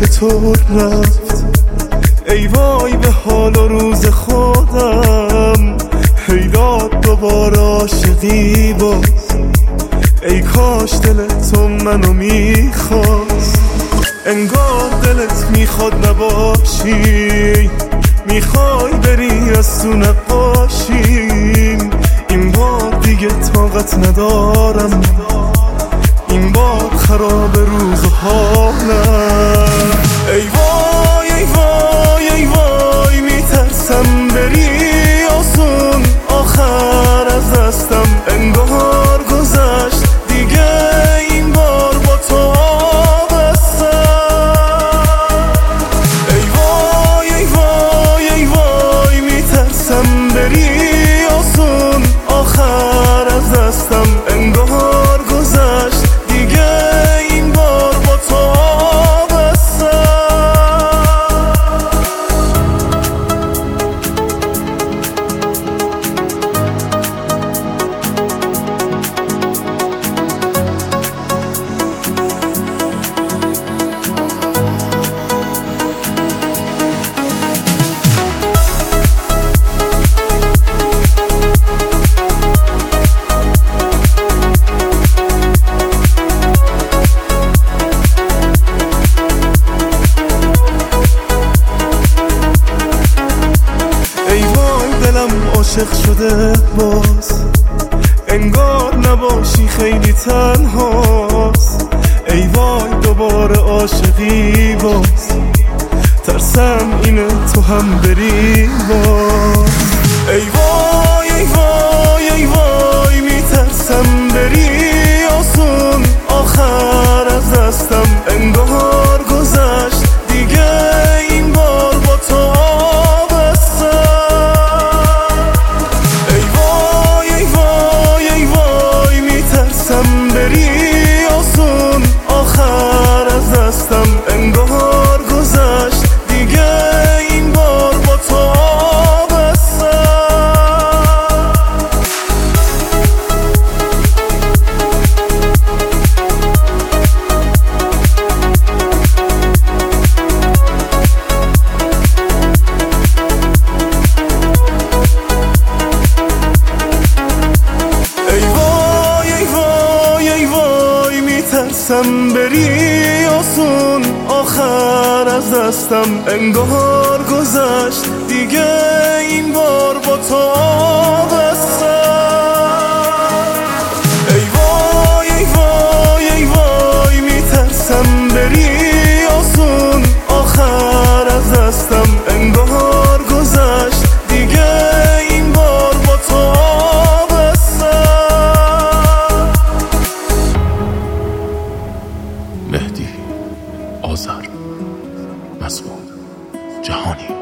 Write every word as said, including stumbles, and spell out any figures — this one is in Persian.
چطور رفت، ای وای به حال و روز خودم، هی داد دوباره عاشقی باز، ای کاش دل تو منو میخواست، انگار دلت میخواد نباشی، میخوای بری از تو نقاشیم، این بار دیگه طاقت ندارم، این بار خراب روز و حالم، ای وای ای وای ای وای میترسم بری آسون، آخر از دستم انگار گذشت، دیگه این بار با تو آبستم، ای وای ای وای ای وای میترسم بری آسون، آخر از دستم انگار گذشت، دیگه این بار با تو آبستم. عاشق شده باز، انگار نباشی خیلی تنهاست، ای وای دوباره عاشقی باز، ترسم اینه تو هم بری باز، ای وای ای وای ای وای میترسم بری آسون، آخر از دستم انگار گذشت، دیگه این بار با تو بری آسون، آخر از دستم انگار گذشت، دیگه این بار با تو آبستم. میترسم بری آسون، آخر از دستم انگار گذشت، دیگه این بار با تو آبستم، ای وای ای وای ای وای میترسم بری آسون، آخر از دستم انگار گذشت، دیگه این بار با تو آبستم. مهدی آذر، مسعود جهانی.